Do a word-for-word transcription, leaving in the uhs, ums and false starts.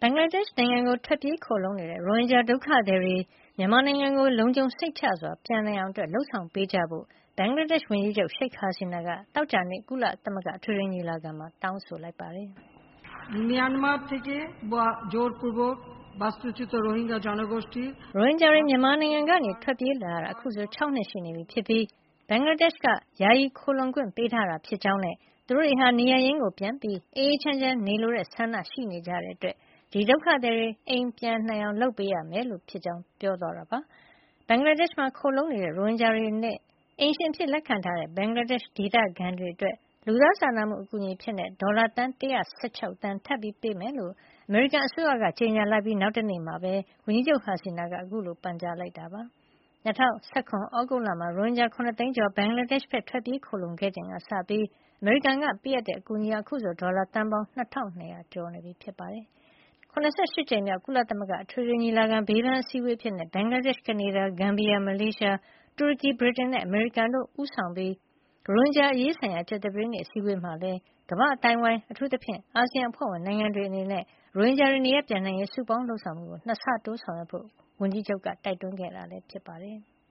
ဘင်္ဂလားဒေ့ရှ်နိုင်ငံကိုထွက်ပြေးခိုလှုံနေတဲ့ရိုဟင်ဂျာဒုက္ခသည်တွေမြန်မာနိုင်ငံကိုလုံခြုံစိတ်ချစွာပြန်နိုင်အောင်လုပ်ဆောင်ပေးကြဖို့ဘင်္ဂလားဒေ့ရှ်ဝန်ကြီးချုပ်ရှိတ်ဟာစီနာကသောကြာနေ့ကုလသမဂ္ဂအထွေထွေညီလာခံမှာတောင်းဆိုလိုက်ပါတယ်။မြန်မာথেকে জোরপূর্বক বাস্তুচ্যুত রোহিঙ্গা জনগোষ্ঠী ရိုဟင်ဂျာတွေမြန်မာနိုင်ငံကနေထွက်ပြေးလာတာအခုဆို၆နှစ်ရှိနေပြီဖြစ်ပြီးဘင်္ဂလားဒေ့ရှ်ကယာယီခိုလှုံခွင့်ပေးထားတာဖြစ်ကြောင်းနဲ့သူတို့တွေဟာနေရရင်းကိုပြန်ပြီးအေးအေးချမ်းချမ်းနေလိုတဲ့ဆန္ဒရှိနေကြတဲ့အတွက်ဒီဒုက္ခသည်တွေအိမ်ပြန်နိုင်အောင်လုပ်ပေးရမယ်လို့ဖြစ်ကြောင်းပြောသွားတာပါဘင်္ဂလားဒေ့ရှ်မှာခိုလှုံနေတဲ့ရိုဟင်ဂျာတွေနဲ့အိမ်ရှင်ဖြစ်လက်ခံထားတဲ့ဘင်္ဂလားဒေ့ရှ်ဒေသခံတွေအတွက်လူသားစာနာမှုအကူအညီဖြစ်တဲ့ဒေါ်လာတန်၁၁၆တန်ထပ်ပြီးပေးမယ်လို့အမေရိကန်အစိုးရကကြေညာလိုက်ပြီးနောက်တနေ့မှာပဲဝန်ကြီးချုပ်ဟာစီနာကအခုလိုပန်ကြားလိုက်တာပါ၂၀၁၇သြဂုတ်လမှာရိုဟင်ဂျာ၇သိန်းကျော်ဘင်္ဂလားဒေ့ရှ်ဘက်ထွက်ပြေးခိုလှုံခဲ့ချိန်ကစပြီးအမေရိကန်ကပေးအပ်တဲ့အကူအညီအခုဆိုဒေါ်လာတန်ပေါင်း၂၂၀၀ကျော်နေပြီဖြစ်ပါတယ်၇၈ကြိမ်မြောက်ကုလသမဂ္ဂအထွေထွေညီလာခံဘေးပန်းအစည်းအဝေးဖြစ်တဲ့ဘင်္ဂလားဒေ့ရှ်ကနေဒါဂမ်ဘီယာမလေးရှားတူရကီဗြိတိန်နဲ့အမေရိကန်တို့ဦးဆောင်ပြီးရိုဟင်ဂျာအရေးဆိုင်ရာကြာသပတေးနေ့အစည်းအဝေးမှာလည်းကမ္ဘာ့အသိုင်းအဝိုင်းအထူးသဖြင့်အာဆီယံအဖွဲ့ဝင်နိုင်ငံတွေအနေနဲ့ရိုဟင်ဂျာတွေနေရပ်ပြန်နိုင်ရေးစုပေါင်းလှုပ်ဆောင်မှုကိုနှစ်ဆတိုးဆောင်ရွက်ဖို့ဝန်ကြီးချုပ်ကတိုက်တွန်းခဲ့တာလည်းဖြစ်ပါတယ်။